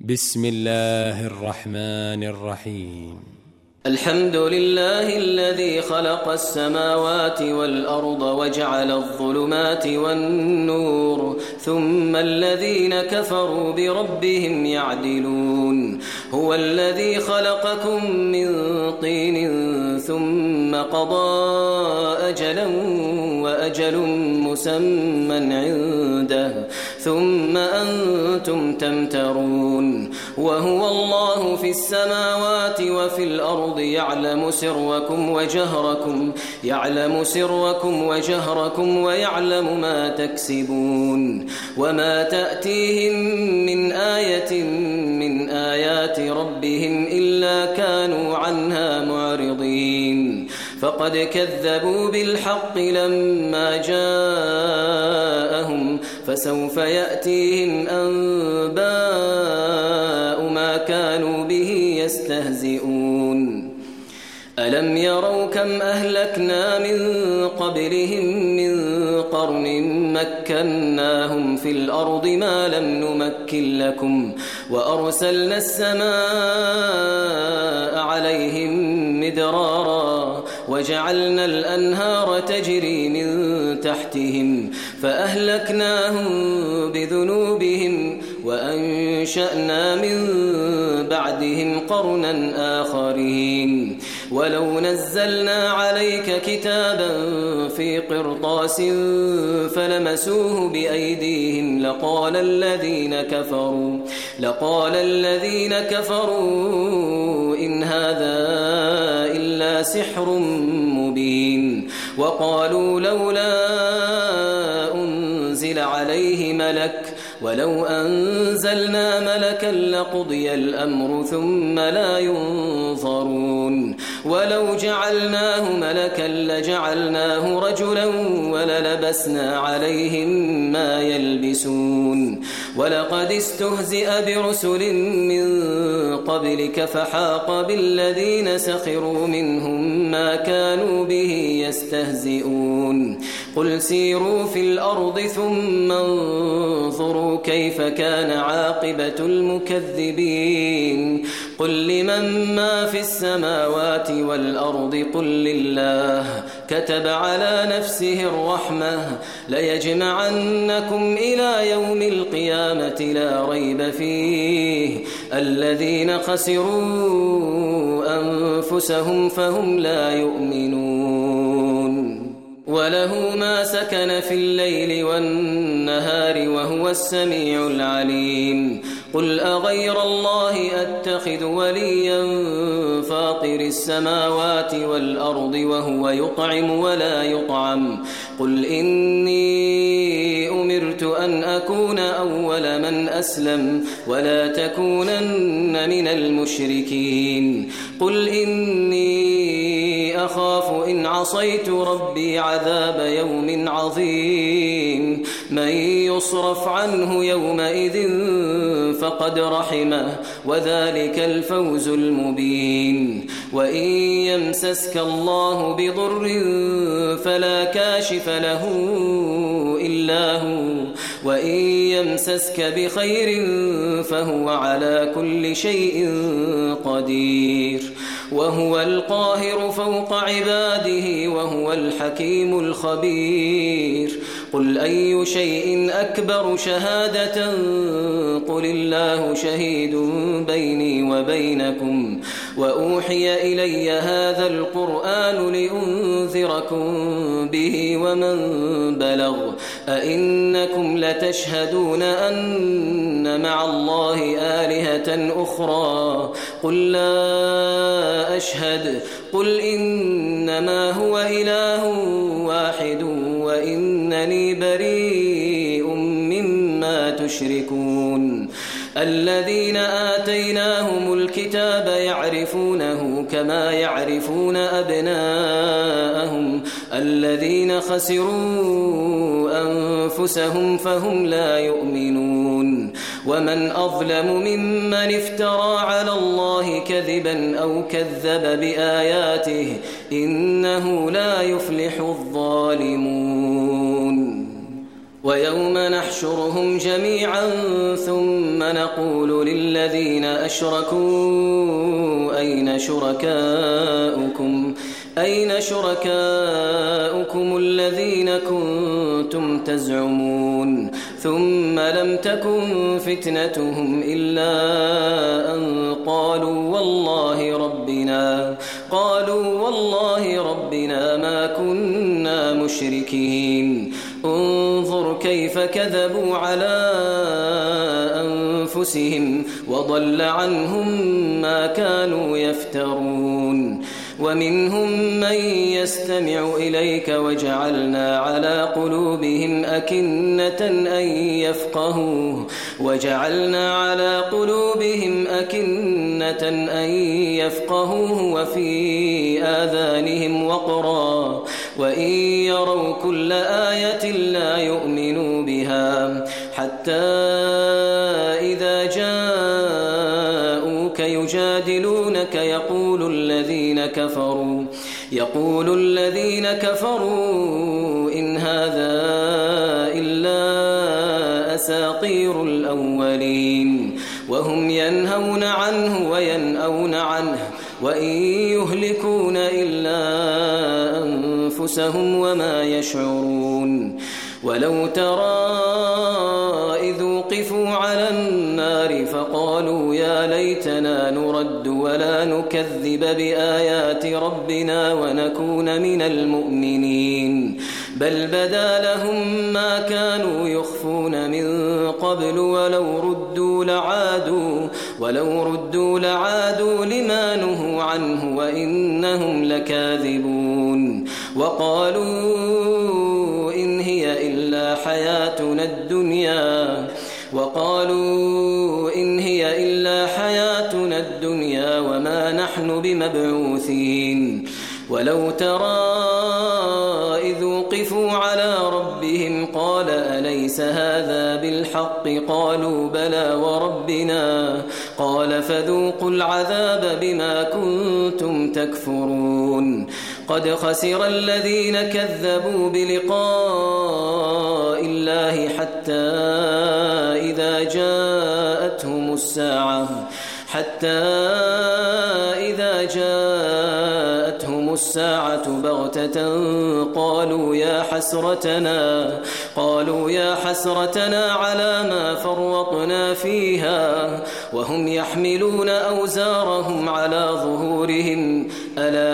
بسم الله الرحمن الرحيم. الحمد لله الذي خلق السماوات والأرض وجعل الظلمات والنور ثم الذين كفروا بربهم يعدلون. هو الذي خلقكم من طين ثم قضى أجلا وأجل مسمى عنده ثم أنتم تمترون. وهو الله في السماوات وفي الأرض يعلم سركم وجهركم ويعلم ما تكسبون. وما تأتيهم من آية من آيات ربهم إلا كانوا عنها معرضين. فقد كذبوا بالحق لما جاءهم فسوف يأتيهم أنباء ما كانوا به يستهزئون. ألم يروا كم أهلكنا من قبلهم من قرن مكناهم في الأرض ما لم نمكن لكم وأرسلنا السماء عليهم مدرارا وجعلنا الأنهار تجري من تحتهم فأهلكناهم بذنوبهم وأنشأنا من بعدهم قرنا آخرين. ولو نزلنا عليك كتابا في قرطاس فلمسوه بأيديهم لقال الذين كفروا إن هذا إلا سحر مبين. وقالوا لولا أنزل عليه ملك ولو أنزلنا ملكا لقضي الأمر ثم لا ينظرون. ولو جعلناه ملكا لجعلناه رجلا وللبسنا عليهم ما يلبسون. ولقد استهزئ برسل من قبلك فحاق بالذين سخروا منهم ما كانوا به يستهزئون. قل سيروا في الأرض ثم انظروا كيف كان عاقبة المكذبين. قل لمن ما في السماوات والأرض قل لله كتب على نفسه الرحمة ليجمعنكم إلى يوم القيامة لا ريب فيه الذين خسروا أنفسهم فهم لا يؤمنون. وله ما سكن في الليل والنهار وهو السميع العليم. قل أغير الله أتخذ وليا فاطر السماوات والأرض وهو يطعم ولا يطعم. قل إني أمرت أن أكون أول من أسلم ولا تكونن من المشركين. قل إني أخاف إن عصيت ربي عذاب يوم عظيم. من يصرف عنه يومئذ فقد رحمه وذلك الفوز المبين. وإن يمسسك الله بضر فلا كاشف له إلا هو وإن يمسسك بخير فهو على كل شيء قدير. وهو القاهر فوق عباده وهو الحكيم الخبير. قل أي شيء أكبر شهادة قل الله شهيد بيني وبينكم وأوحي إلي هذا القرآن لأنذركم به ومن بلغ. أئنكم لتشهدون أن مع الله آلهة أخرى قل لا أشهد. قل إنما هو إله واحد وإنني بريء مما تشركون. الذين آتيناهم الكتاب يعرفونه كما يعرفون أبناءهم الذين خسروا أنفسهم فهم لا يؤمنون. ومن أظلم ممن افترى على الله كذبا أو كذب بآياته إنه لا يفلح الظالمون. ويوم نحشرهم جميعا ثم نقول للذين أشركوا أين شركاؤكم الذين كنتم تزعمون ثم لم تكن فتنتهم إلا أن قالوا والله ربنا ما كنا مشركين انظر كيف كذبوا على أنفسهم وضل عنهم ما كانوا يفترون ومنهم من يستمع إليك وجعلنا على قلوبهم أكنة أن يفقهوه وفي آذانهم وقرا وإن يروا كل آية لا يؤمنوا بها حتى إذا جاءوك يجادلونك يقول الذين كفروا إن هذا إلا أساطير الأولين وهم ينهون عنه وينأون عنه وإن يهلكون إلا أنفسهم وما يشعرون ولو ترى إذ وقفوا على النار فقالوا يا ليتنا نرد ولا نكذب بآيات ربنا ونكون من المؤمنين بل بدا لهم ما كانوا يخفون من قبل ولو ردوا لعادوا لما نهوا عنه وإنهم لكاذبون وقالوا إن هي إلا حياتنا الدنيا وما نحن بمبعوثين ولو ترى إذ وقفوا على ربهم قال أليس هذا بالحق قالوا بلى وربنا قال فذوقوا العذاب بما كنتم تكفرون قد خسر الذين كذبوا بلقاء الله حتى إذا جاءتهم الساعة بغتة قالوا يا حسرتنا على ما فرطنا فيها وهم يحملون أوزارهم على ظهورهم ألا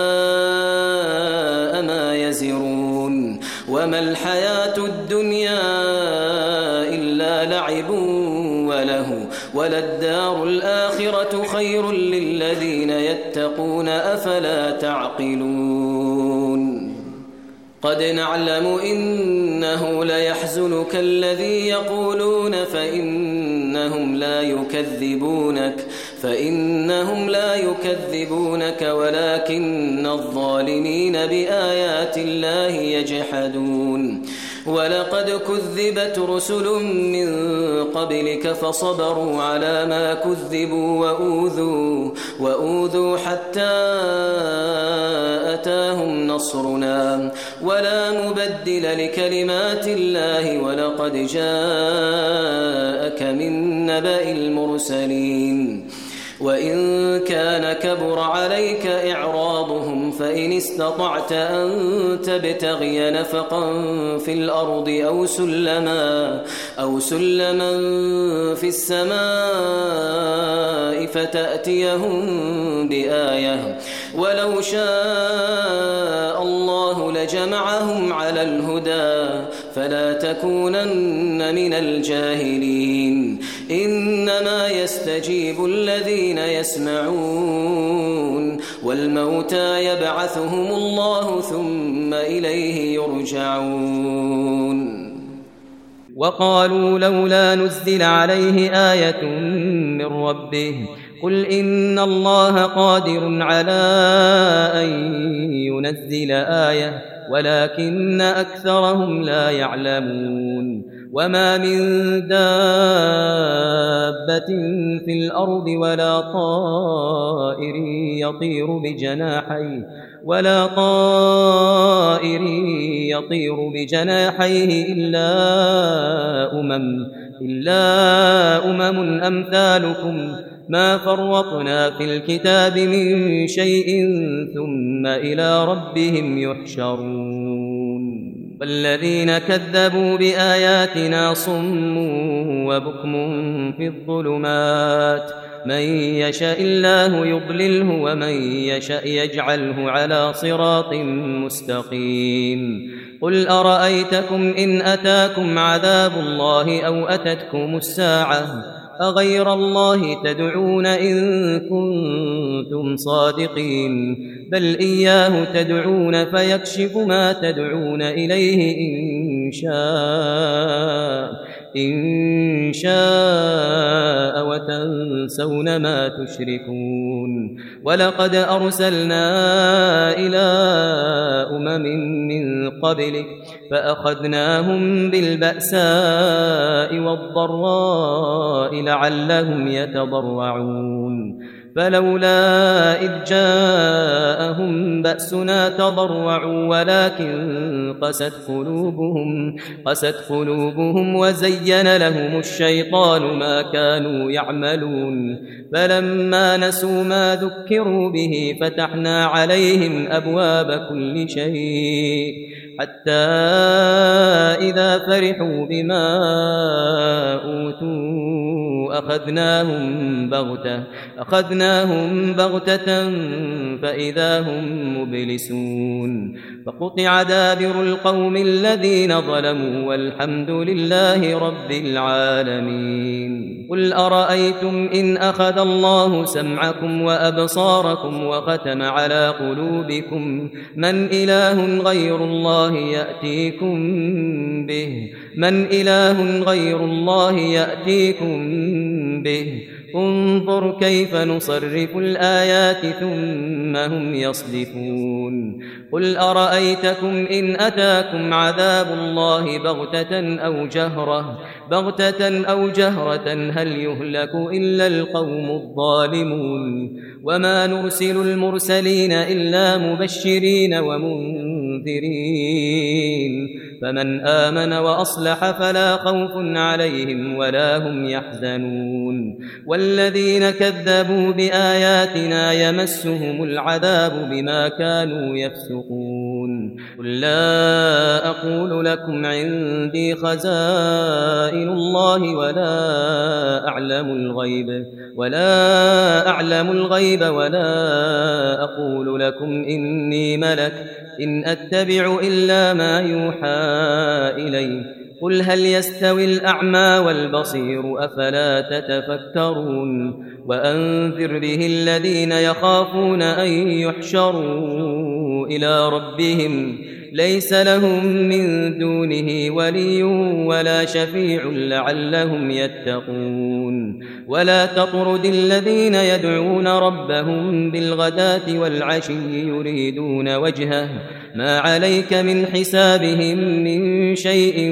ساء ما يزرون وما الحياة الدنيا إلا لعب وله وللدار الآخرة خير للذين يتقون أفلا تعقلون قد نعلم إنه ليحزنك الذي يقولون فإنهم لا يكذبونك ولكن الظالمين بآيات الله يجحدون ولقد كذبت رسل من قبلك فصبروا على ما كذبوا وأوذوا حتى أتاهم نصرنا ولا مبدل لكلمات الله ولقد جاءك من نبأ المرسلين وإن كان كبر عليك إعراضهم فإن استطعت أن تبتغي نفقا في الأرض أو سلما في السماء فتأتيهم بآية ولو شاء الله لجمعهم على الهدى فلا تكونن من الجاهلين إنما يستجيب الذين يسمعون والموتى يبعثهم الله ثم إليه يرجعون وقالوا لولا نزل عليه آية من ربه قل إن الله قادر على أن ينزل آية ولكن أكثرهم لا يعلمون وما من دابة دابة في الأرض ولا طائر يطير بجناحيه إلا أمم أمثالكم ما فرطنا في الكتاب من شيء ثم إلى ربهم يحشرون والذين كذبوا بآياتنا صم وبكم في الظلمات من يشاء الله يضلله ومن يشاء يجعله على صراط مستقيم قل أرأيتكم إن أتاكم عذاب الله أو أتتكم الساعة أغير الله تدعون إن كنتم صادقين بل إياه تدعون فيكشف ما تدعون إليه إن شاء وتنسون ما تشركون ولقد أرسلنا إلى أمم من قبلك فأخذناهم بالبأساء والضراء لعلهم يتضرعون فلولا إذ جاءهم بأسنا تضرعوا ولكن قست قلوبهم وزين لهم الشيطان ما كانوا يعملون فلما نسوا ما ذكروا به فتحنا عليهم أبواب كل شيء حتى إذا فرحوا بما أوتوا أخذناهم بغتة فإذا هم مبلسون فقطع دابر القوم الذين ظلموا والحمد لله رب العالمين قل أرأيتم إن أخذ الله سمعكم وأبصاركم وختم على قلوبكم من إله غير الله يأتيكم به انظر كيف نصرف الآيات ثم هم يصدفون قل أرأيتكم إن أتاكم عذاب الله بغتة أو جهرة هل يهلك إلا القوم الظالمون وما نرسل المرسلين إلا مبشرين ومنذرين فمن آمن وأصلح فلا خوف عليهم ولا هم يحزنون والذين كذبوا بآياتنا يمسهم العذاب بما كانوا يفسقون قل لا أقول لكم عندي خزائن الله ولا أعلم الغيب ولا أقول لكم إني ملك إن أتبع إلا ما يوحى إلي قل هل يستوي الأعمى والبصير أفلا تتفكرون وأنذر به الذين يخافون أن يحشروا إلى ربهم ليس لهم من دونه ولي ولا شفيع لعلهم يتقون ولا تطرد الذين يدعون ربهم بالغداة والعشي يريدون وجهه ما عليك من حسابهم من شيء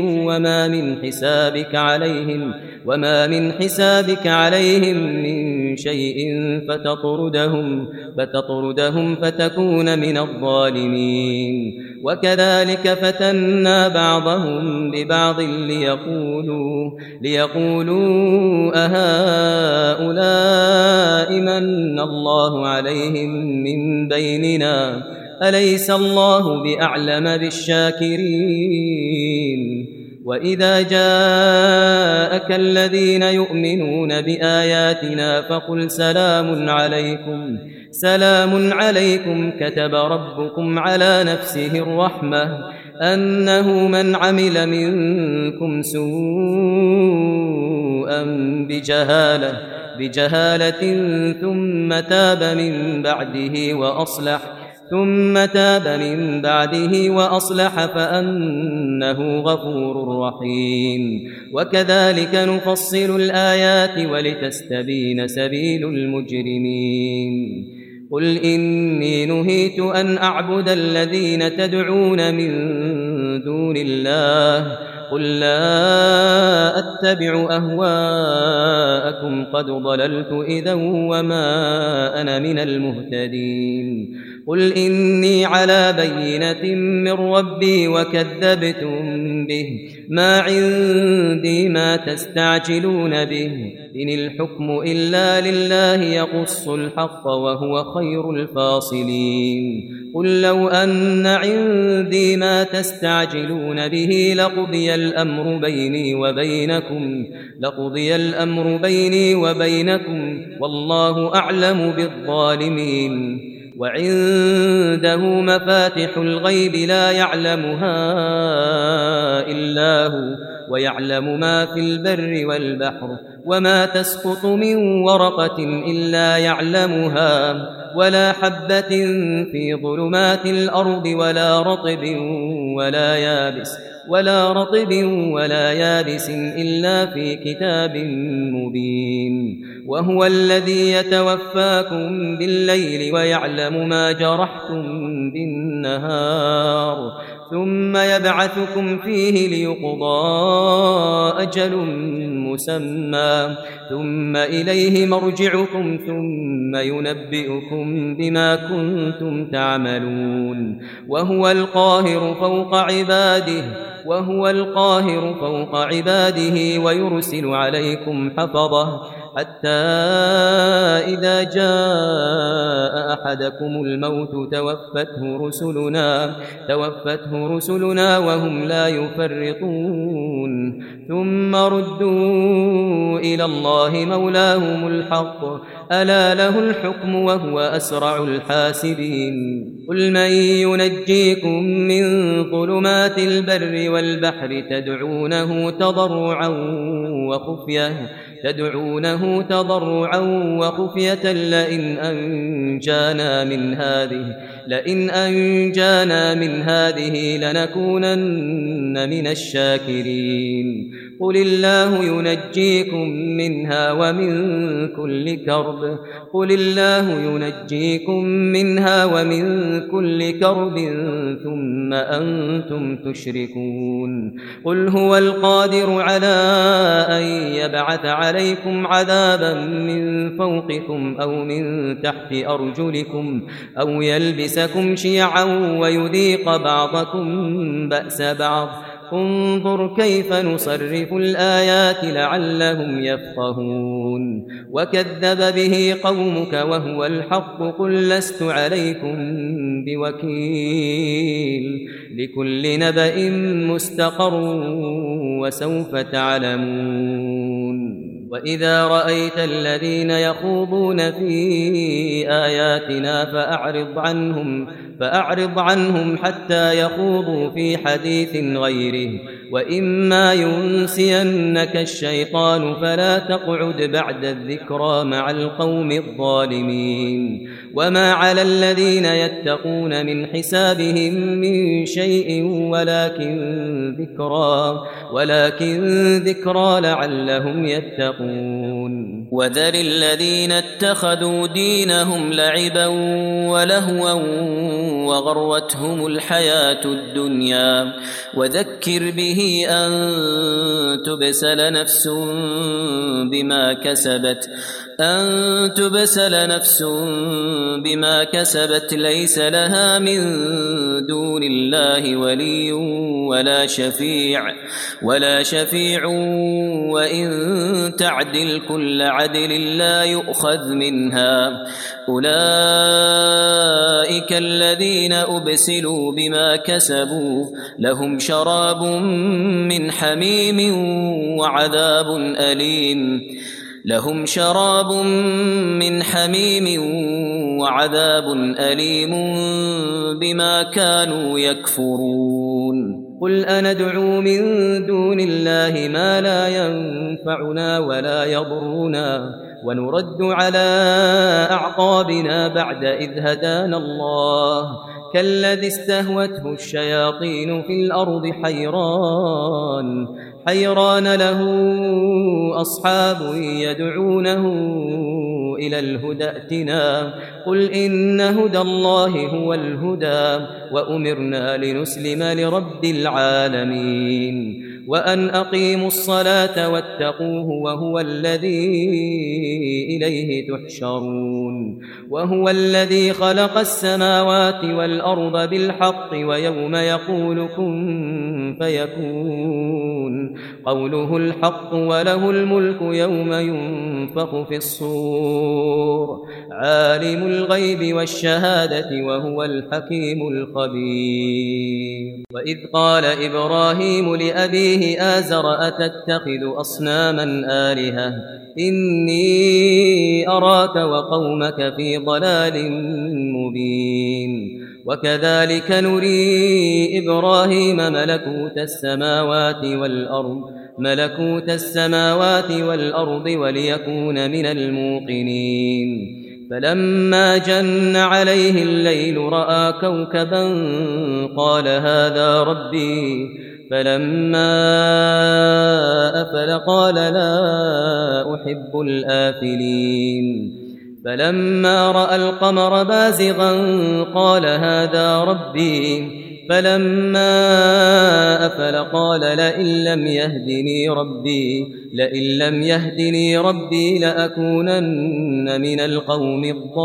وما من حسابك عليهم من شيء فتطردهم فتكون من الظالمين وكذلك فتنا بعضهم ببعض ليقولوا أهؤلاء من الله عليهم من بيننا أليس الله بأعلم بالشاكرين وإذا جاءك الذين يؤمنون بآياتنا فقل سلام عليكم كتب ربكم على نفسه الرحمة أنه من عمل منكم سوءا بجهالة ثم تاب من بعده وأصلح فأنه غفور رحيم وكذلك نفصل الآيات ولتستبين سبيل المجرمين قل إني نهيت أن أعبد الذين تدعون من دون الله قل لا أتبع أهواءكم قد ضللت إذا وما أنا من المهتدين قل إني على بينة من ربي وكذبتم به ما عندي ما تستعجلون به إن الحكم إلا لله يقص الحق وهو خير الفاصلين قل لو أن عندي ما تستعجلون به لقضي الأمر بيني وبينكم والله أعلم بالظالمين وعنده مفاتح الغيب لا يعلمها إلا هو ويعلم ما في البر والبحر وما تسقط من ورقة إلا يعلمها ولا حبة في ظلمات الأرض ولا رطب ولا يابس إلا في كتاب مبين وهو الذي يتوفاكم بالليل ويعلم ما جرحتم بالنهار ثم يبعثكم فيه ليقضى أجل مسمى ثم إليه مرجعكم ثم ينبئكم بما كنتم تعملون وهو القاهر فوق عباده ويرسل عليكم حفظه حتى إذا جاء أحدكم الموت توفته رسلنا وهم لا يفرطون ثم ردوا إلى الله مولاهم الحق ألا له الحكم وهو أسرع الحاسبين قل من ينجيكم من ظلمات البر والبحر تدعونه تضرعا وخفية لئن أنجانا من هذه لنكونن من الشاكرين قل الله ينجيكم منها ومن كل كرب ثم أنتم تشركون قل هو القادر على أن يبعث عليكم عذابا من فوقكم أو من تحت أرجلكم أو يلبسكم شيعا ويذيق بعضكم بأس بعض انظر كيف نصرف الآيات لعلهم يفقهون وكذب به قومك وهو الحق قل لست عليكم بوكيل لكل نبأ مستقر وسوف تعلمون وإذا رأيت الذين يخوضون في آياتنا فأعرض عنهم حتى يخوضوا في حديث غيره وإما ينسينك الشيطان فلا تقعد بعد الذكرى مع القوم الظالمين وما على الذين يتقون من حسابهم من شيء ولكن ذكرى لعلهم يتقون وذر الذين اتخذوا دينهم لعبا ولهوا وغرتهم الحياة الدنيا وذكر به أن تبسل نفس بما كسبت ليس لها من دون الله ولي ولا شفيع وإن تعدل كل عدل لا يؤخذ منها أولئك الذين أبسلوا بما كسبوا لهم شراب من حميم وعذاب أليم بما كانوا يكفرون قل أندعو من دون الله ما لا ينفعنا ولا يضرنا ونرد على أعقابنا بعد إذ هدانا الله كالذي استهوته الشياطين في الأرض حيران له أصحاب يدعونه إلى الهدى ائتنا قل إن هدى الله هو الهدى وأمرنا لنسلم لرب العالمين وأن أقيموا الصلاة واتقوه وهو الذي إليه تحشرون وهو الذي خلق السماوات والأرض بالحق ويوم يقول كن فيكون قوله الحق وله الملك يوم ينفخ في الصور عالم الغيب والشهادة وهو الحكيم الخبير وإذ قال إبراهيم لأبيه آزر أتتخذ أصناما آلهة إني أراك وقومك في ضلال مبين وكذلك نري إبراهيم ملكوت السماوات والأرض وليكون من الموقنين فلما جن عليه الليل رأى كوكبا قال هذا ربي فلما أفل قال لا أحب الآفلين فلما رأى القمر بازغا قال هذا ربي فلما أفل قال لئن لم يهدني ربي لأكونن من القوم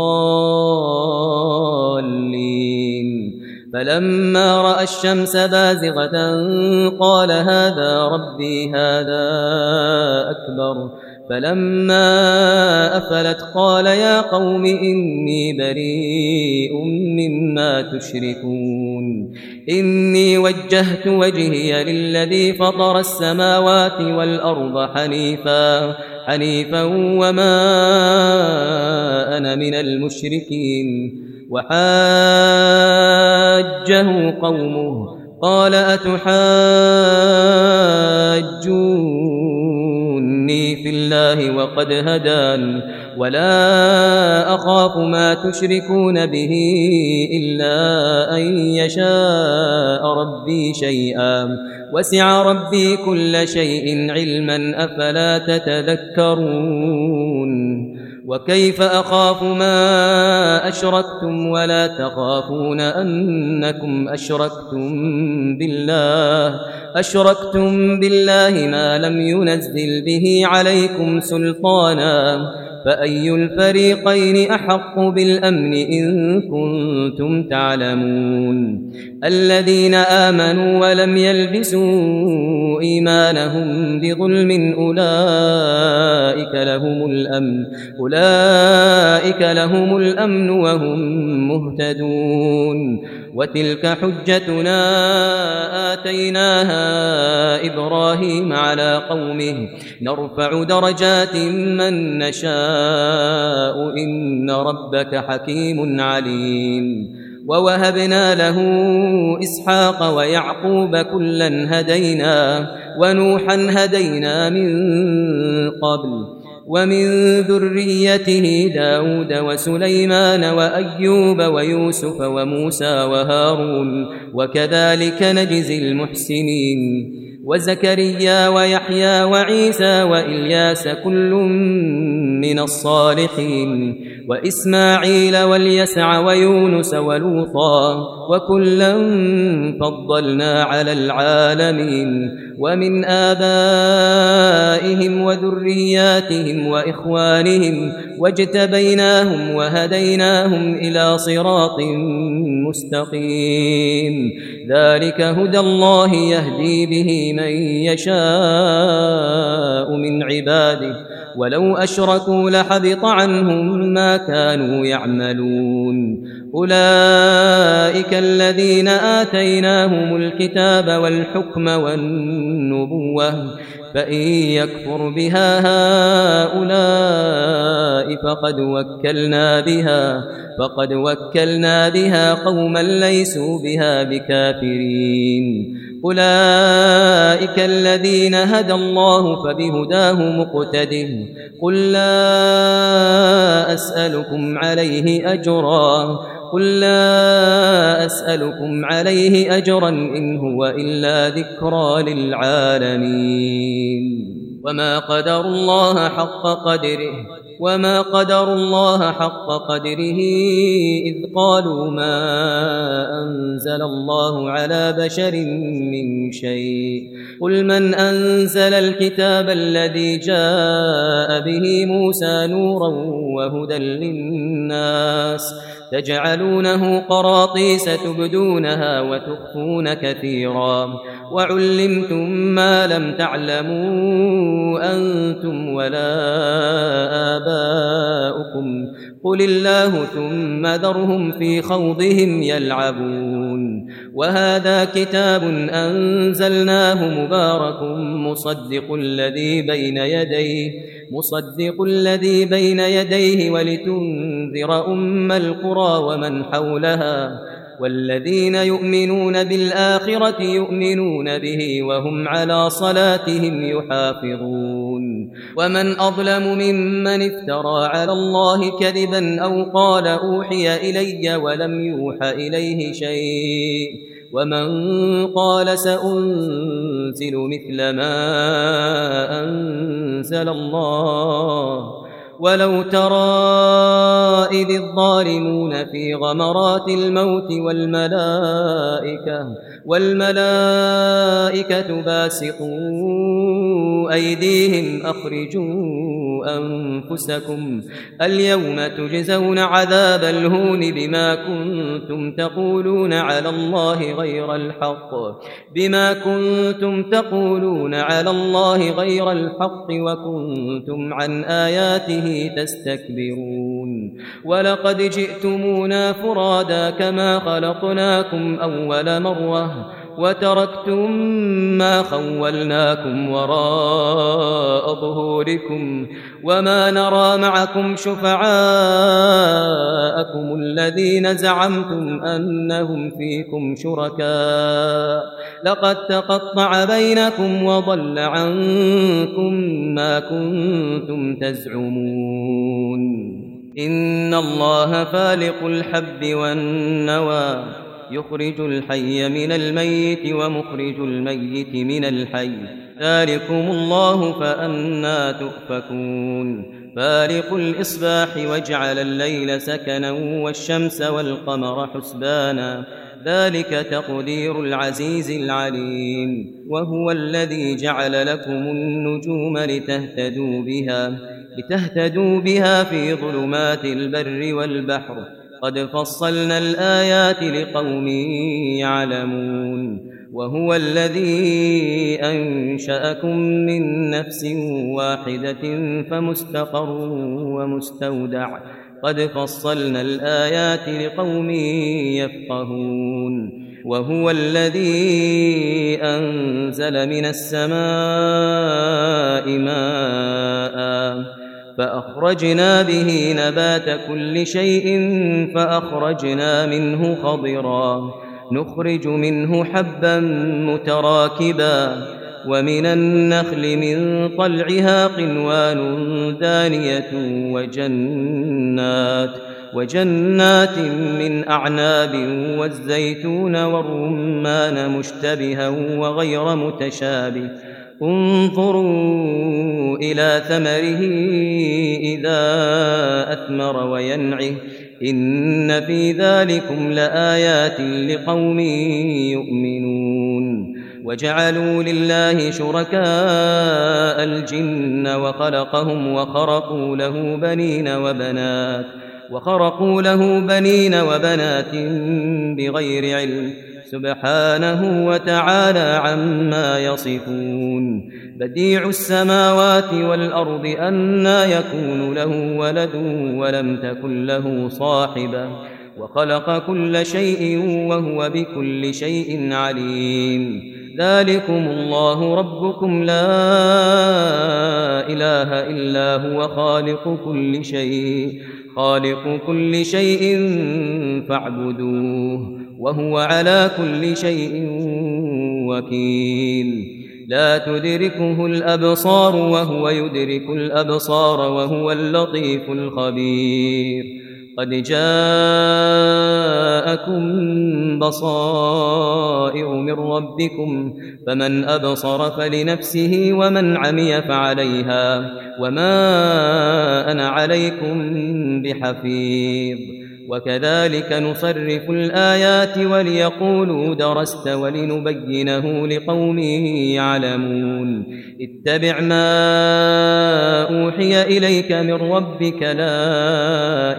الضالين فلما رأى الشمس بازغة قال هذا ربي هذا أكبر فلما أفلت قال يا قوم إني بريء مما تشركون إني وجهت وجهي للذي فطر السماوات والأرض حنيفا وما أنا من المشركين وحاجه قومه قال أتحاجوني في الله وقد هدان ولا أخاف ما تشركون به إلا أن يشاء ربي شيئا وسع ربي كل شيء علما أفلا تتذكرون وكيف أخاف ما أشركتم ولا تخافون أنكم أشركتم بالله ما لم ينزل به عليكم سلطانا فأي الفريقين أحق بالأمن إن كنتم تعلمون الذين آمنوا ولم يلبسوا إيمانهم بظلم أولئك لهم الأمن وهم مهتدون وتلك حجتنا آتيناها إبراهيم على قومه نرفع درجات من نشاء إن ربك حكيم عليم ووهبنا له إسحاق ويعقوب كلا هدينا ونوحا هدينا من قبل ومن ذريته داود وسليمان وأيوب ويوسف وموسى وهارون وكذلك نجزي المحسنين وزكريا ويحيى وعيسى وإلياس كل من الصالحين وإسماعيل واليسع ويونس ولوطا وكلا فضلنا على العالمين ومن آبائهم وذرياتهم وإخوانهم واجتبيناهم وهديناهم إلى صراط مستقيم ذلك هدى الله يهدي به من يشاء من عباده ولو أشركوا لحبط عنهم ما كانوا يعملون أولئك الذين آتيناهم الكتاب والحكم والنبوة فإن يكفر بها هؤلاء فقد وكلنا بها قوما ليسوا بها بكافرين أولئك الذين هدى الله فبهداه مقتده قل لا أسألكم عليه أجرا إن هو إلا ذكرى للعالمين وما قدروا الله حق قدره إذ قالوا ما أنزل الله على بشر من شيء قل من أنزل الكتاب الذي جاء به موسى نورا وهدى للناس تجعلونه قراطيس تبدونها وتخفون كثيرا وعلمتم ما لم تعلموا أنتم ولا آباؤكم قل الله ثم ذرهم في خوضهم يلعبون وهذا كتاب أنزلناه مبارك مصدق الذي بين يديه ولتنذر أم القرى ومن حولها والذين يؤمنون بالآخرة يؤمنون به وهم على صلاتهم يحافظون ومن أظلم ممن افترى على الله كذبا أو قال أوحي إلي ولم يوحى إليه شيء ومن قال سأنزل مثل ما أنزل الله ولو ترى إذ الظالمون في غمرات الموت والملائكة باسطوا أيديهم أخرجوا أنفسكم اليوم تجزون عذاب الهون بما كنتم تقولون على الله غير الحق وكنتم عن آياته تستكبرون ولقد جئتمونا فرادا كما خلقناكم أول مرة وتركتم ما خولناكم وراء ظهوركم وما نرى معكم شفعاءكم الذين زعمتم أنهم فيكم شركاء لقد تقطع بينكم وضل عنكم ما كنتم تزعمون إن الله فالق الحب والنوى يخرج الحي من الميت ومخرج الميت من الحي ذلكم الله فأنى تؤفكون فالق الإصباح وجعل الليل سكنا والشمس والقمر حسبانا ذلك تقدير العزيز العليم وهو الذي جعل لكم النجوم لتهتدوا بها في ظلمات البر والبحر قد فصلنا الآيات لقوم يعلمون وهو الذي أنشأكم من نفس واحدة فمستقر ومستودع قد فصلنا الآيات لقوم يفقهون وهو الذي أنزل من السماء ماء فأخرجنا به نبات كل شيء فأخرجنا منه خضرا نخرج منه حبا متراكبا ومن النخل من طلعها قنوان دانية وجنات من أعناب والزيتون والرمان مشتبها وغير متشابه انظروا إلى ثمره إذا أثمر وينعه إن في ذلكم لآيات لقوم يؤمنون وجعلوا لله شركاء الجن وخلقهم وخرقوا له بنين وبنات بغير علم سبحانه وتعالى عما يصفون بديع السماوات والأرض أنى يكون له ولد ولم تكن له صاحبة وخلق كل شيء وهو بكل شيء عليم ذلكم الله ربكم لا إله إلا هو خالق كل شيء فاعبدوه وهو على كل شيء وكيل لا تدركه الأبصار وهو يدرك الأبصار وهو اللطيف الخبير قد جاءكم بصائر من ربكم فمن أبصر فلنفسه ومن عمي فعليها وما أنا عليكم بحفيظ وكذلك نصرف الآيات وليقولوا درست ولنبينه لقوم يعلمون اتبع ما أوحي إليك من ربك لا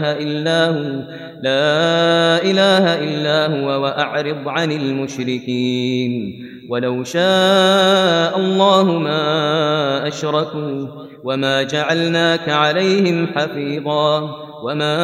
إله إلا هو وأعرض عن المشركين ولو شاء الله ما أشركوا وما جعلناك عليهم حفيظا وما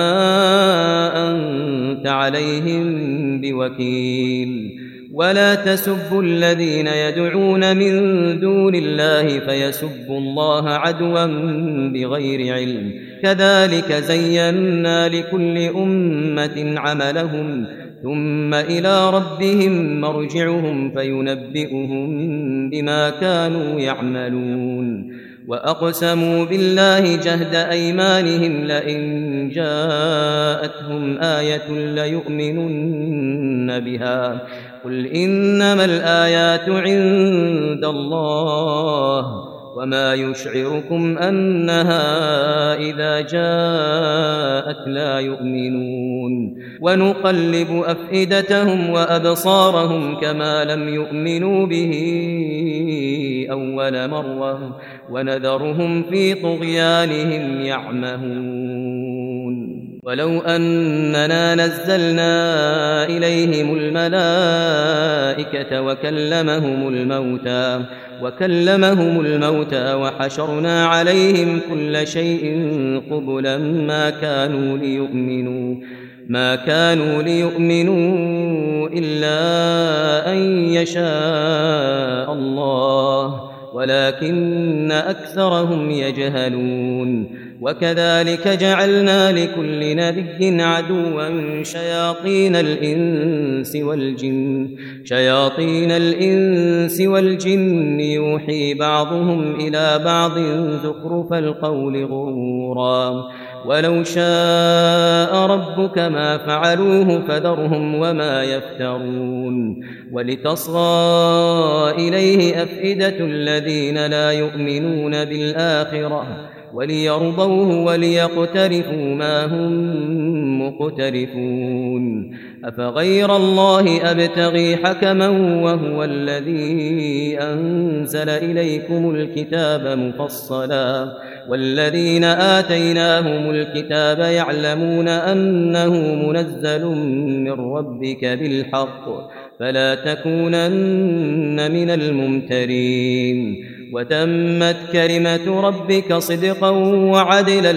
أنت عليهم بوكيل ولا تسبوا الذين يدعون من دون الله فيسبوا الله عدوا بغير علم كذلك زينا لكل أمة عملهم ثم إلى ربهم مرجعهم فينبئهم بما كانوا يعملون وأقسموا بالله جهد أيمانهم لئن جاءتهم آية ليؤمنن بها قل إنما الآيات عند الله وما يشعركم أنها إذا جاءت لا يؤمنون ونقلب أفئدتهم وأبصارهم كما لم يؤمنوا به أول مرة ونذرهم في طغيانهم يعمهون ولو أننا نزلنا إليهم الملائكة وكلمهم الموتى وحشرنا عليهم كل شيء قبلا ما كانوا ليؤمنوا إلا أن يشاء الله ولكن أكثرهم يجهلون وكذلك جعلنا لكل نبي عدوا شياطين الإنس والجن يوحي بعضهم إلى بعض زخرف القول غرورا ولو شاء ربك ما فعلوه فذرهم وما يفترون ولتصغى إليه أفئدة الذين لا يؤمنون بالآخرة وليرضوه وليقترفوا ما هم مقترفون أفغير الله أبتغي حكما وهو الذي أنزل إليكم الكتاب مفصلا والذين آتيناهم الكتاب يعلمون أنه منزل من ربك بالحق فلا تكونن من الممترين وتمت كلمة ربك صدقا وعدلا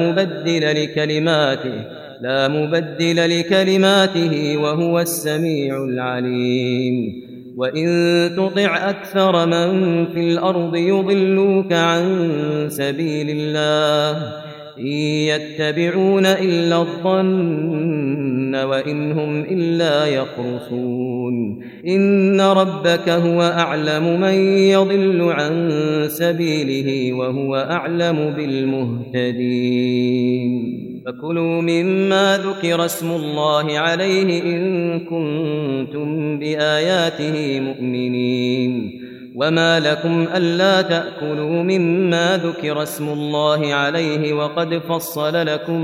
لا مبدل لكلماته وهو السميع العليم وإن تطع أكثر من في الأرض يضلوك عن سبيل الله إن يتبعون إلا الظن وإن هم إلا يخرصون إن ربك هو أعلم من يضل عن سبيله وهو أعلم بالمهتدين فكلوا مما ذكر اسم الله عليه إن كنتم بآياته مؤمنين وما لكم ألا تأكلوا مما ذكر اسم الله عليه وقد فصل لكم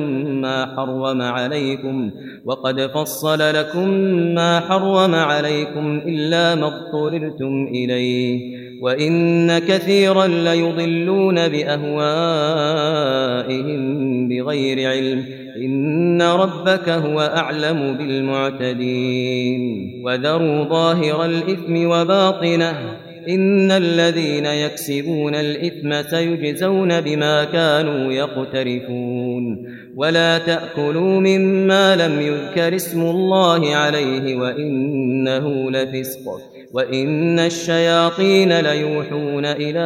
ما حرم عليكم إلا ما اضطررتم إليه وإن كثيرا ليضلون بأهوائهم بغير علم إن ربك هو أعلم بالمعتدين وذروا ظاهر الإثم وباطنه إن الذين يكسبون الإثم سيجزون بما كانوا يقترفون ولا تأكلوا مما لم يذكر اسم الله عليه وإنه لفسق وإن الشياطين ليوحون إلى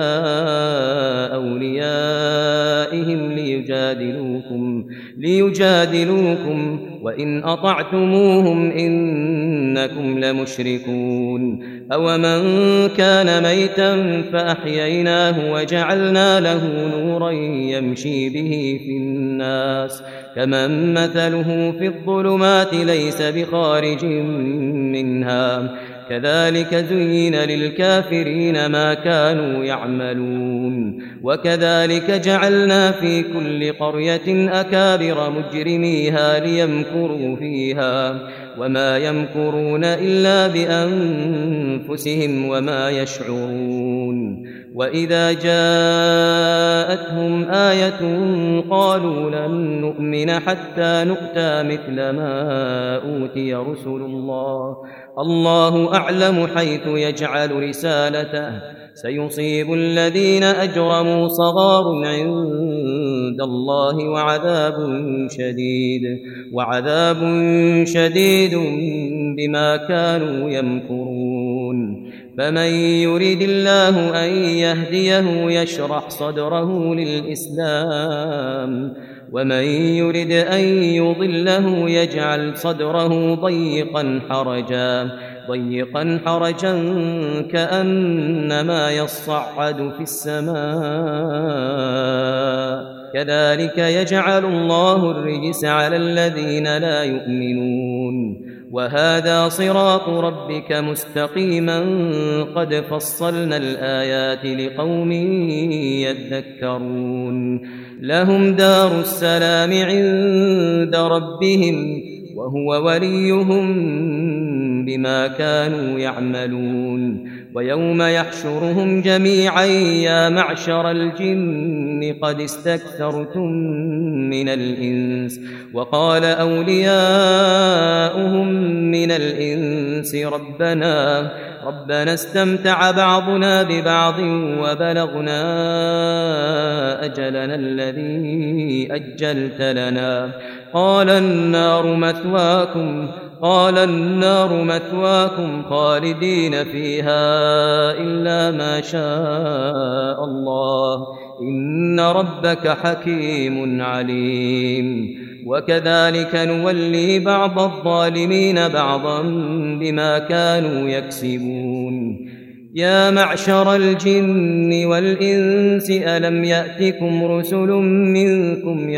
أوليائهم ليجادلوكم وإن أطعتموهم إنكم لمشركون أومن كان ميتا فأحييناه وجعلنا له نورا يمشي به في الناس كمن مثله في الظلمات ليس بخارج منها كذلك زين للكافرين ما كانوا يعملون وكذلك جعلنا في كل قرية أكابر مجرميها ليمكروا فيها وما يمكرون إلا بأنفسهم وما يشعرون وإذا جاءتهم آية قالوا لن نؤمن حتى نؤتى مثل ما أوتي رسل الله أعلم حيث يجعل رسالته سيصيب الذين أجرموا صغار عند الله وعذاب شديد بما كانوا يمكرون فمن يريد الله أن يهديه يشرح صدره للإسلام ومن يرد أن يضله يجعل صدره ضيقا حرجا كأنما يصعد في السماء كذلك يجعل الله الرجس على الذين لا يؤمنون وهذا صراط ربك مستقيما قد فصلنا الآيات لقوم يذكرون لهم دار السلام عند ربهم وهو وليهم بما كانوا يعملون ويوم يحشرهم جميعا يا معشر الجن قد استكثرتم من الإنس وقال أولياؤهم من الإنس ربنا استمتع بعضنا ببعض وبلغنا أجلنا الذي أجلت لنا قال النار مثواكم خالدين فيها إلا ما شاء الله إن ربك حكيم عليم وكذلك نولي بعض الظالمين بعضا بما كانوا يكسبون يا معشر الجن والإنس ألم يأتكم رسل منكم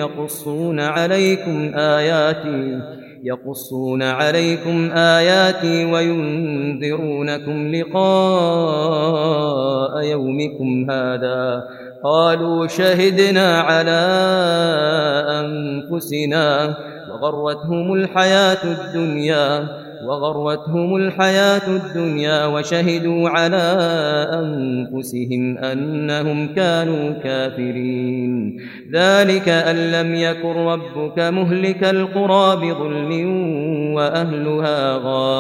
يقصون عليكم آياتي وينذرونكم لقاء يومكم هذا قالوا شهدنا على أنفسنا وغرتهم الحياة الدنيا وشهدوا على أنفسهم أنهم كانوا كافرين ذلك أن لم يكن ربك مهلك القرى بظلم وأهلها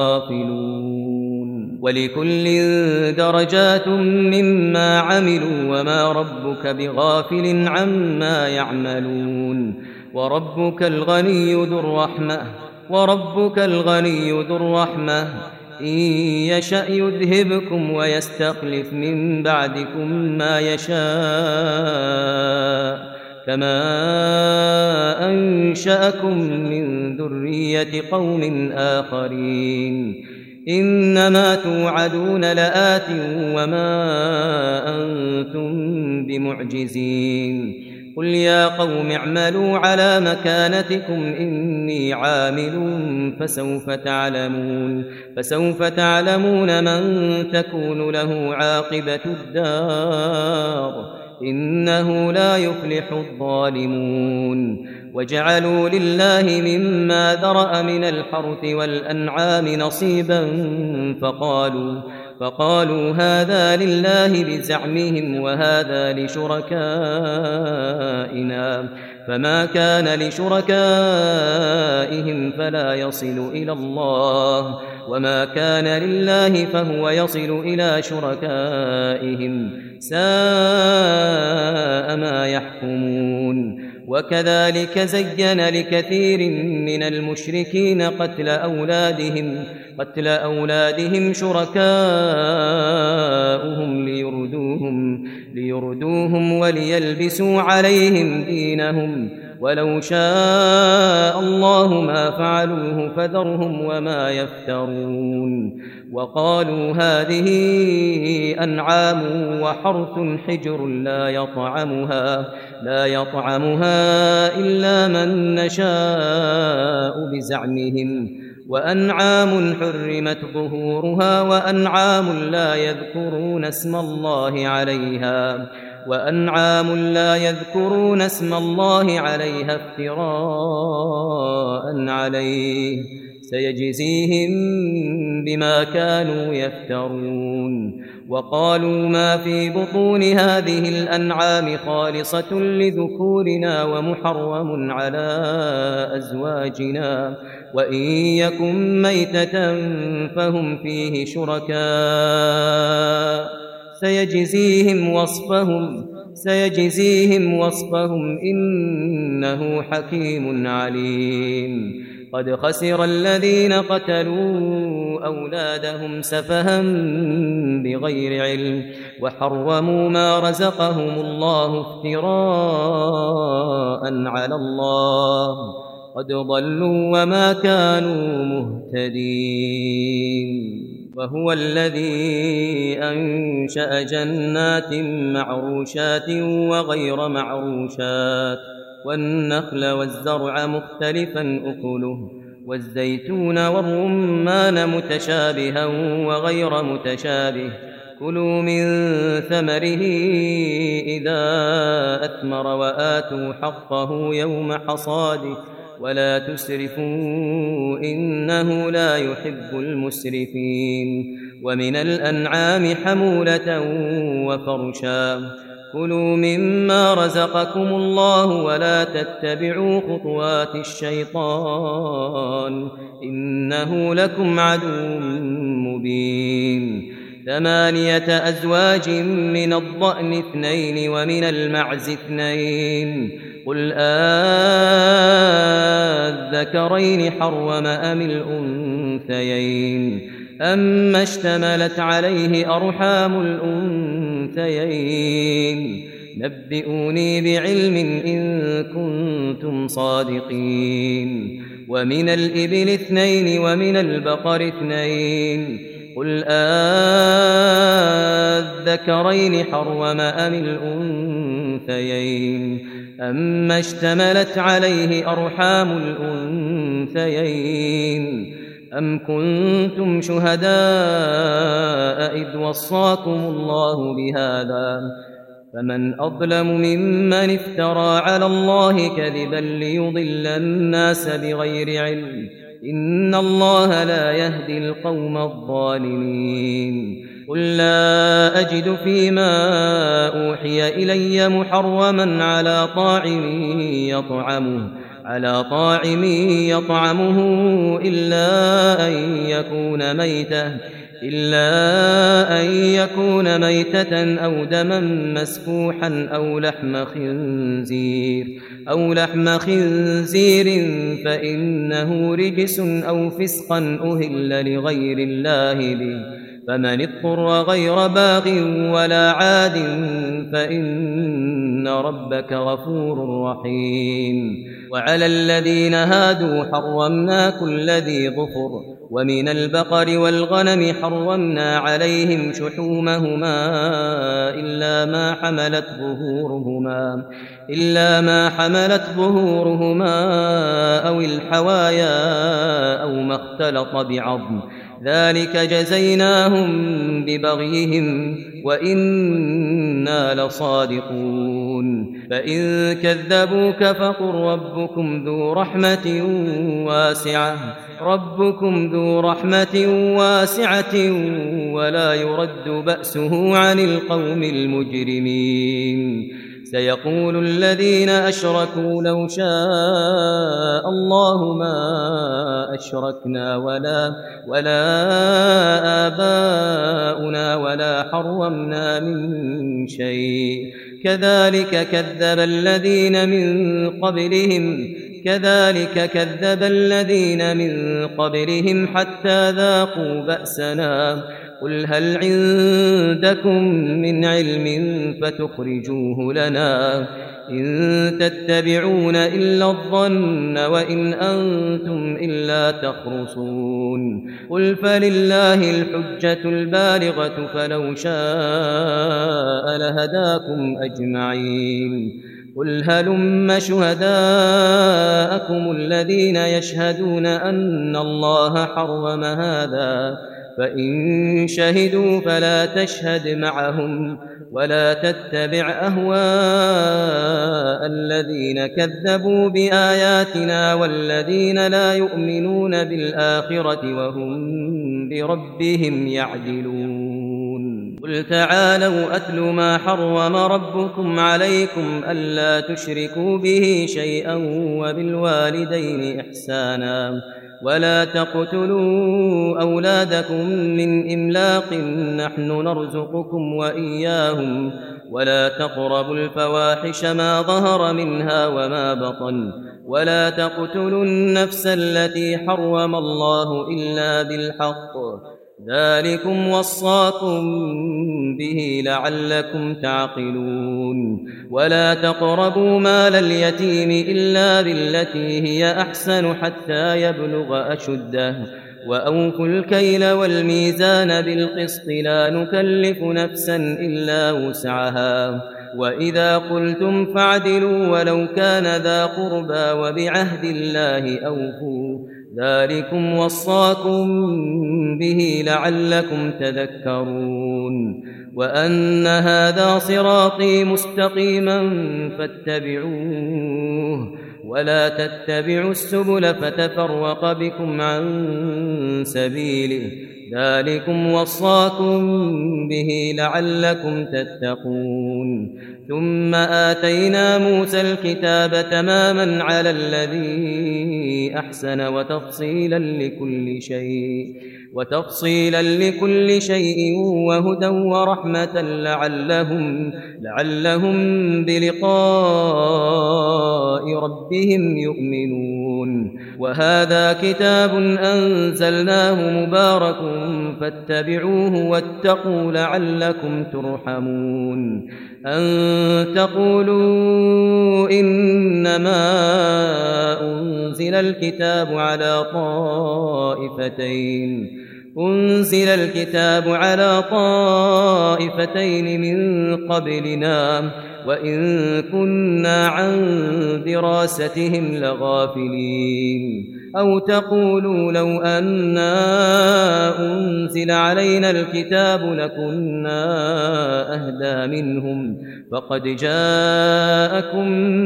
غافلون ولكل درجات مما عملوا وما ربك بغافل عما يعملون وربك الغني ذو الرحمة إن يشأ يذهبكم ويستخلف من بعدكم ما يشاء كما أنشأكم من ذرية قوم آخرين إنما توعدون لآت وما أنتم بمعجزين قل يا قوم اعملوا على مكانتكم إني عامل فسوف تعلمون من تكون له عاقبة الدار إنه لا يفلح الظالمون وجعلوا لله مما ذرأ من الحرث والأنعام نصيبا فقالوا هذا لله بزعمهم وهذا لشركائنا فما كان لشركائهم فلا يصل إلى الله وما كان لله فهو يصل إلى شركائهم ساء ما يحكمون وكذلك زين لكثير من المشركين قتل أولادهم شركاؤهم ليردوهم وليلبسوا عليهم دينهم ولو شاء الله ما فعلوه فذرهم وما يفترون وقالوا هذه أنعام وحرث حجر لا يطعمها إلا من نشاء بزعمهم وأنعام حرمت ظهورها وأنعام لا يذكرون اسم الله عليها افتراء عليه سيجزيهم بما كانوا يفترون وقالوا ما في بطون هذه الأنعام خالصة لذكورنا ومحرم على أزواجنا وإن يكن ميتة فهم فيه شركاء سيجزيهم وصفهم إنه حكيم عليم قد خسر الذين قتلوا أولادهم سفها بغير علم وحرموا ما رزقهم الله افتراء على الله قد ضلوا وما كانوا مهتدين وهو الذي أنشأ جنات معروشات وغير معروشات والنخل والزرع مختلفا أكله والزيتون والرمان متشابها وغير متشابه كلوا من ثمره إذا أثمر وآتوا حقه يوم حصاده ولا تسرفوا إنه لا يحب المسرفين ومن الأنعام حمولة وفرشا كلوا مما رزقكم الله ولا تتبعوا خطوات الشيطان إنه لكم عدو مبين 8 أزواج من الضأن 2 ومن المعز 2 قل الذكرين حرم أم الأنثيين أما اشتملت عليه أرحام الأنثيين نبئوني بعلم إن كنتم صادقين ومن الإبل 2 ومن البقر 2 قل الذكرين حرم أم الأنثيين أما اشتملت عليه أرحام الأنثيين أم كنتم شهداء إذ وصاكم الله بهذا فمن أظلم ممن افترى على الله كذبا ليضل الناس بغير علم إن الله لا يهدي القوم الظالمين قل لا أجد فيما أوحي إلي محرما على طاعم يطعمه إلا أن يكون ميتة أو دما مسفوحا أو لحم خنزير فإنه رجس أو فسقا أهل لغير الله به فمن اضطر غير باغ ولا عاد فإن ربك غفور رحيم وعلى الذين هادوا حرمنا كل ذي ظفر ومن البقر والغنم حرمنا عليهم شحومهما إلا ما حملت ظهورهما أو الحوايا أو ما اختلط بعظم ذلك جزيناهم ببغيهم وإنا لصادقون فإن كذبوك فقل ربكم ذو رحمة واسعة ولا يرد بأسه عن القوم المجرمين سيقول الذين أشركوا لو شاء الله ما أشركنا ولا آباؤنا ولا حرمنا من شيء كذلك كذب الذين من قبلهم حتى ذاقوا بأسنا قل هل عندكم من علم فتخرجوه لنا إن تتبعون إلا الظن وإن أنتم إلا تخرصون قل فلله الحجة البالغة فلو شاء لهداكم أجمعين قل هلم شهداءكم الذين يشهدون أن الله حرم هذا فإن شهدوا فلا تشهد معهم ولا تتبع أهواء الذين كذبوا بآياتنا والذين لا يؤمنون بالآخرة وهم بربهم يعدلون قل تعالوا أتل ما حرم ربكم عليكم ألا تشركوا به شيئا وبالوالدين إحسانا ولا تقتلوا أولادكم من إملاق نحن نرزقكم وإياهم ولا تقربوا الفواحش ما ظهر منها وما بطن ولا تقتلوا النفس التي حرم الله إلا بالحق ذلكم وصاكم به لعلكم تعقلون ولا تقربوا مال اليتيم إلا بالتي هي أحسن حتى يبلغ أشده وأوفوا الكيل والميزان بالقسط لا نكلف نفسا إلا وسعها وإذا قلتم فاعدلوا ولو كان ذا قربى وبعهد الله أوفوا ذلكم وصاكم به لعلكم تذكرون وأن هذا صراطي مستقيما فاتبعوه ولا تتبعوا السبل فتفرق بكم عن سبيله ذلكم وصاكم به لعلكم تتقون ثم آتينا موسى الكتاب تماما على الذي أحسن وتفصيلا لكل شيء وهدى ورحمة لعلهم بلقاء ربهم يؤمنون وهذا كتاب أنزلناه مبارك فاتبعوه واتقوا لعلكم ترحمون أن تقولوا إنما أنزل الكتاب على طائفتين من قبلنا وإن كنا عن دراستهم لغافلين أو تقولوا لو أنا أنزل علينا الكتاب لكنا أهدى منهم فقد جاءكم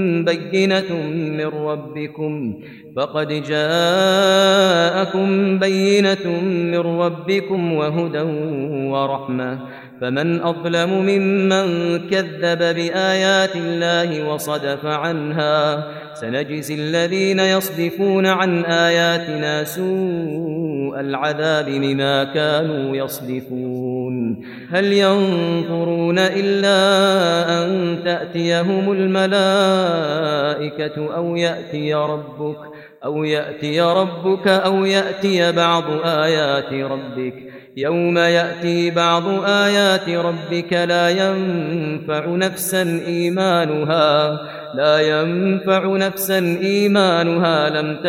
بينة من ربكم وهدى ورحمة فمن أظلم ممن كذب بآيات الله وصدف عنها سنجزي الذين يصدفون عن آياتنا سوء العذاب بما كانوا يصدفون هل ينظرون إلا أن تأتيهم الملائكة أو يأتي ربك أو يأتي بعض آيات ربك يوم يأتي بعض آيات ربك لا ينفع نفسا إيمانها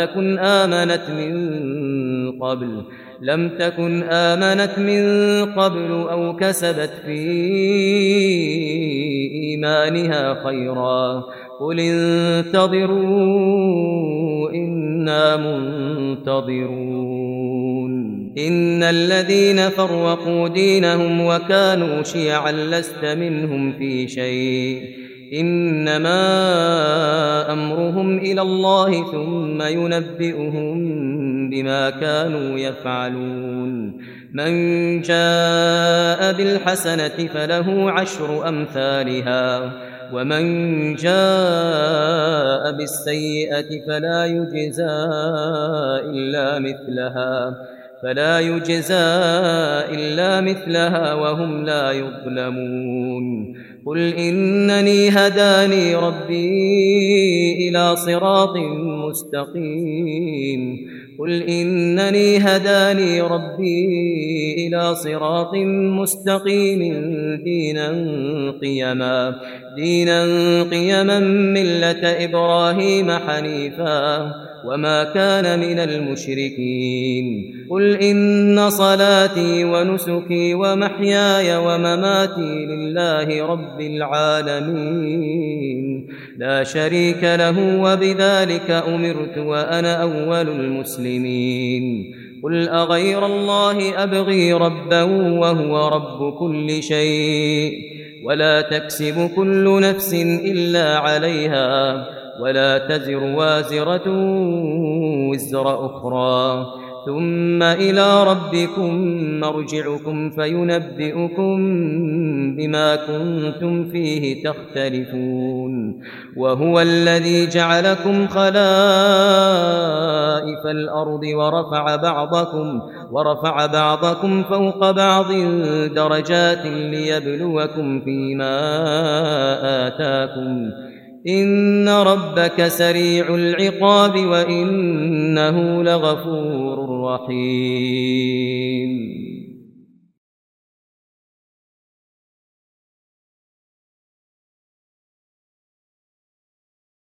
لم تكن آمنت من قبل أو كسبت في إيمانها خيرا قل انتظروا إنا منتظرون إن الذين فرقوا دينهم وكانوا شيعا لست منهم في شيء إنما أمرهم إلى الله ثم ينبئهم بما كانوا يفعلون من جاء بالحسنة فله 10 أمثالها ومن جاء بالسيئة فلا يجزى إلا مثلها وهم لا يظلمون قل إنني هداني ربي إلى صراط مستقيم قل إنني هداني ربي إلى صراط مستقيم دينا قيما ملة إبراهيم حنيفا وما كان من المشركين قل إن صلاتي ونسكي ومحياي ومماتي لله رب العالمين لا شريك له وبذلك أمرت وأنا أول المسلمين قل أغير الله أبغي ربا وهو رب كل شيء ولا تكسب كل نفس إلا عليها ولا تزر وازرة وزر أخرى ثم إلى ربكم مرجعكم فينبئكم بما كنتم فيه تختلفون وهو الذي جعلكم خلائف الأرض ورفع بعضكم فوق بعض درجات ليبلوكم فيما آتاكم إن ربك سريع العقاب وإنه لغفور رحيم